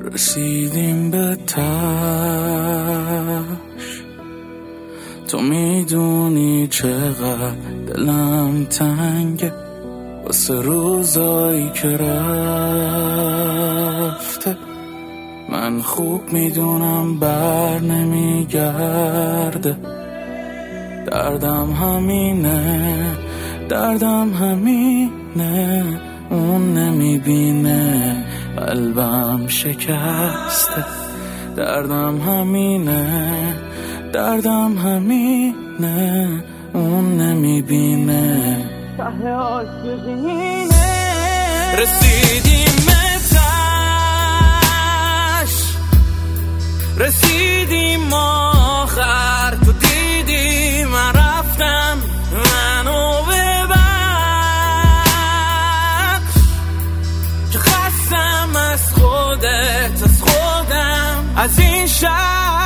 رسیدیم به تاش، تو میدونی چقدر دلم تنگه واسه روزایی که رفته. من خوب میدونم بر نمیگرده، دردم همینه، اون نمیبینه قلبم شکسته. دردم همینه، اون نمیبینه ته عاشقینه. رسیدیم رسیدیم آخر، تو دیدی من رفتم، منو ببخش که خستم از خودت، از خودم، از این شهر.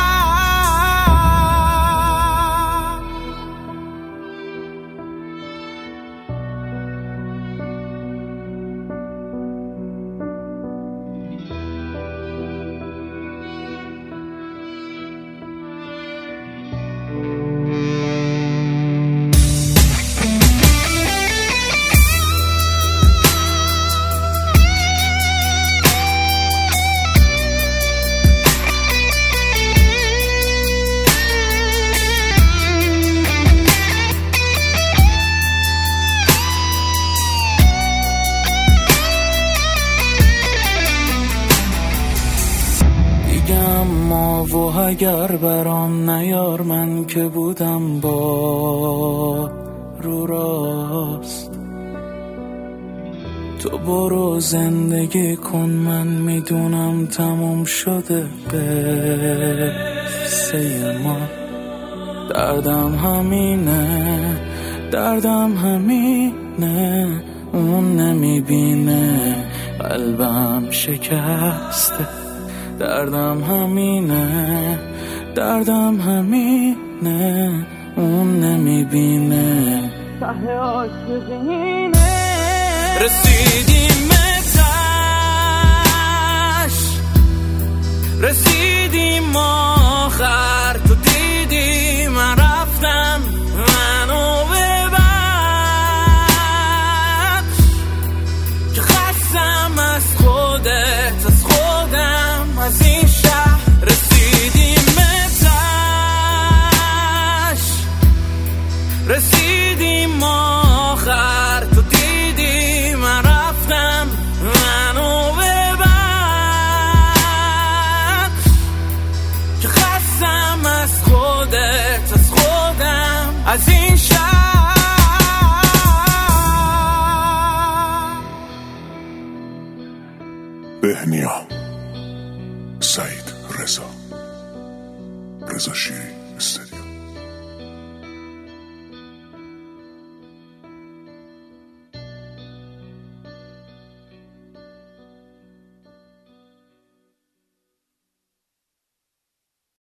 و اگر برام نیار، من که بودم با رو راست. تو برو زندگی کن، من میدونم تموم شده قصه ما. دردم همینه، اون نمیبینه قلبم شکسته. دردم همینه، اون نمیبینه ته عاشقینه. رسیدیم رسیدیم آخر، تو دیدی من رفتم، منو ببخش که خستم از خودت، از خودم، از این شهر. رسیدیم رسیدیم آخر، تو دیدی من رفتم، منو ببخش که خستم از خودت، از خودم، از این شهر. بهنیا، سعید رضا شیری.